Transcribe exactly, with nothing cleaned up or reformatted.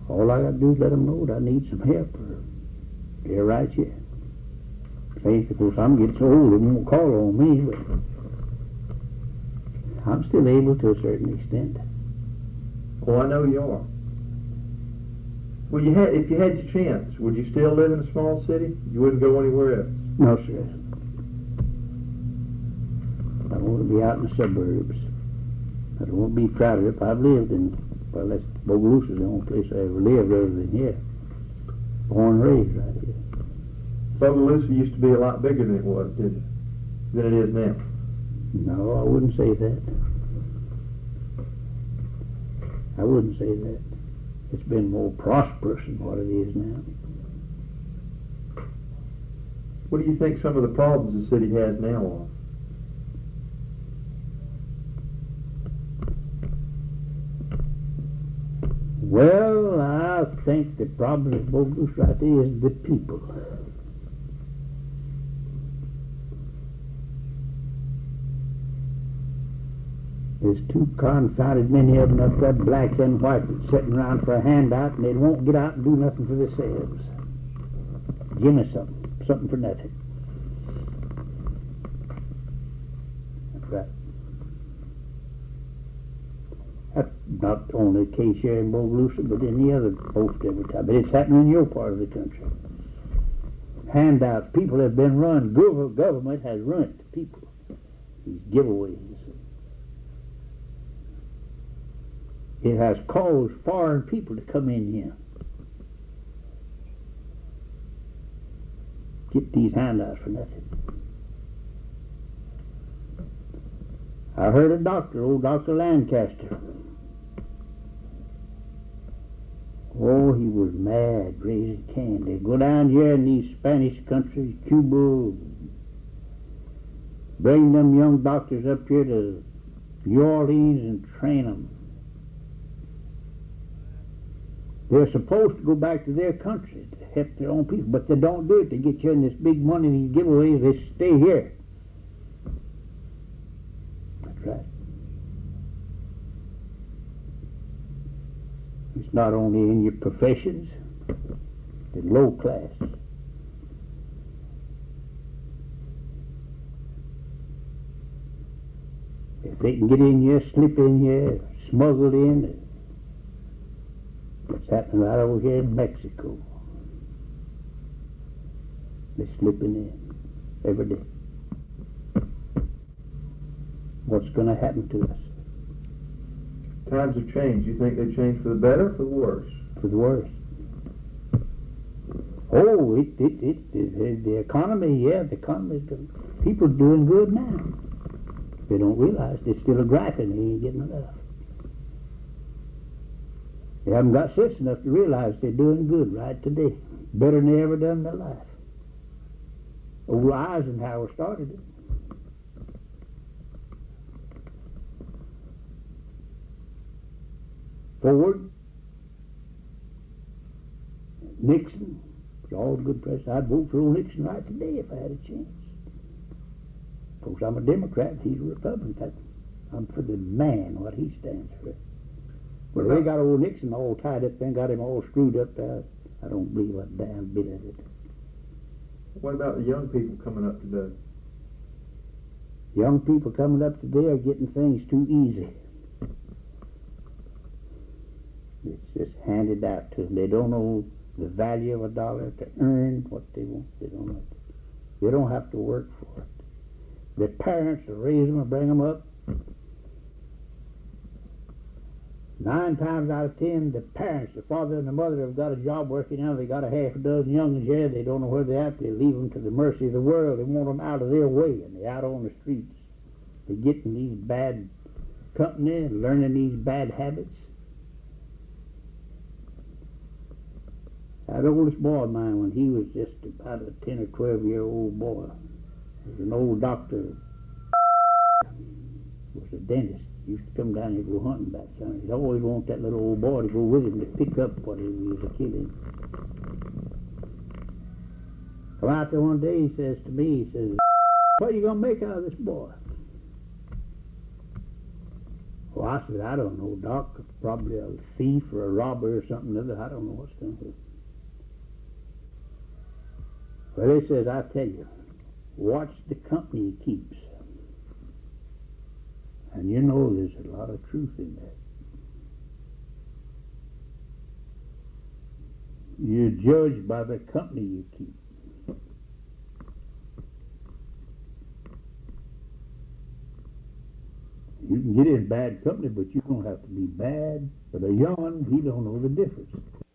All I got to do is let them know that I need some help, or they're right here. Say, of course, I'm getting so old, they won't call on me, but I'm still able to a certain extent. Oh, I know you are. Well, you had, if you had your chance, would you still live in a small city? You wouldn't go anywhere else? No, sir. I want to be out in the suburbs. I don't want to be crowded up. I've lived in, well, that's Bogalusa is the only place I ever lived other than here. Born and raised right here. Bogalusa used to be a lot bigger than it was, didn't it? Than it is now. No, I wouldn't say that. I wouldn't say that. It's been more prosperous than what it is now. What do you think some of the problems the city has now are? Well, I think the problem with Bogalusa right there is the people. There's too confounded many of them up there, blacks and whites, sitting around for a handout, and they won't get out and do nothing for themselves. Give me something, something for nothing. That's right. That's not only the case here in Bogalusa, but in the other most every time. But it's happening in your part of the country. Handouts, people have been run. Gov- government has ruined people. These giveaways. It has caused foreign people to come in here. Get these handouts for nothing. I heard a doctor, old Doctor Lancaster. Oh, he was mad, raising can. They go down here in these Spanish countries, Cuba, bring them young doctors up here to New Orleans and train them. They're supposed to go back to their country to help their own people, but they don't do it. They get you in this big money, these giveaways, they stay here. That's right. It's not only in your professions, the low class. If they can get in here, slip in here, smuggle in, it's happening right over here in Mexico. They're slipping in every day. What's going to happen to us? Times have changed. You think they've changed for the better or for the worse? For the worse. Oh, it, it, it, it the economy, yeah, the economy, the people are doing good now. They don't realize they're still a griping, they ain't getting enough. They haven't got sense enough to realize they're doing good right today. Better than they ever done in their life. Old Eisenhower started it. Ford, Nixon, was all good presidents. I'd vote for old Nixon right today if I had a chance. Of course, I'm a Democrat, he's a Republican. I'm for the man, what he stands for. Well, they got old Nixon all tied up there, got him all screwed up there. I don't believe a damn bit of it. What about the young people coming up today? Young people coming up today are getting things too easy. It's just handed out to them. They don't know the value of a dollar to earn what they want. They don't know. They don't have to work for it. Their parents will raise them and bring them up. Nine times out of ten, the parents, the father and the mother, have got a job working now. They got a half a dozen young'uns here. They don't know where they're at. They leave them to the mercy of the world. They want them out of their way, and they're out on the streets. They're getting these bad company, learning these bad habits. That oldest boy of mine, when he was just about a ten or twelve year old boy, was an old doctor, was a dentist. He used to come down and go hunting back there. He'd always want that little old boy to go with him to pick up whatever he was killing. Come out there one day, he says to me, he says, what are you going to make out of this boy? Well, I said, I don't know, Doc. Probably a thief or a robber or something or other. I don't know what's going to happen. Well, he says, I tell you, watch the company he keeps. And you know there's a lot of truth in that. You're judged by the company you keep. You can get in bad company, but you don't have to be bad. But a yawn, he don't know the difference.